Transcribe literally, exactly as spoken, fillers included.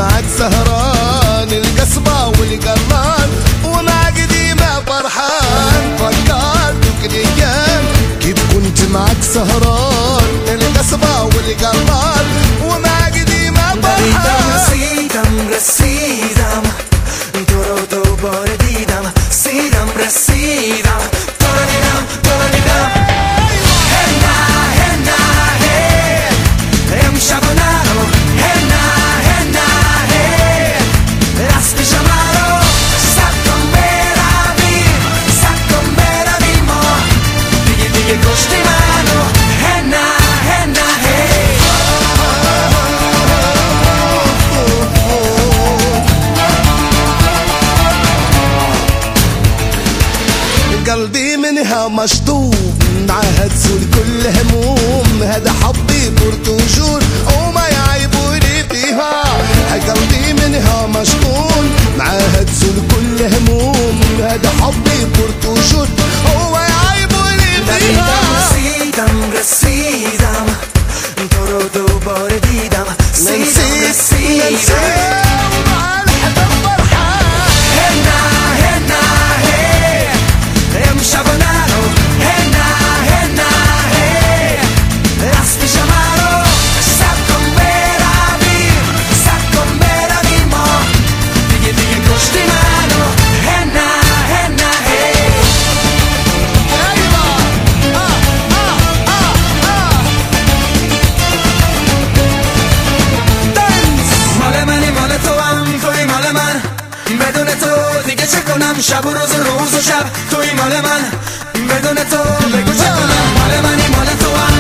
معك سهران القصبة والقران ومع قديمة فرحان فكرتك الايام كيف كنت معك سهران القصبة والقران ومع قديمة فرحان رسيدم رسيدم تو رو دوباره دیدم سیدم رسیدم تو رو دیدم تو رو دیدم هنا هنا هی امشب و نرو هنا هنا هی راست پیش مرو سب کن برویم سب کن برویم ما دیگه دیگه کشتی منو هنا هنا هی قلبي منها مشطوب معها تزول كل هموم هذا حبي برتجول وما يعيبوني فيها قلبي منها مشطول معها تزول كل هموم هذا حبي برتجول وما يعيبوني فيها رسیدم رسیدم تو رو دوباره دیدم سیدم رسیدم چه کنم شب و روز و روز و شب توی مال من بدون تو بگو چه کنم مال منی مال تو هم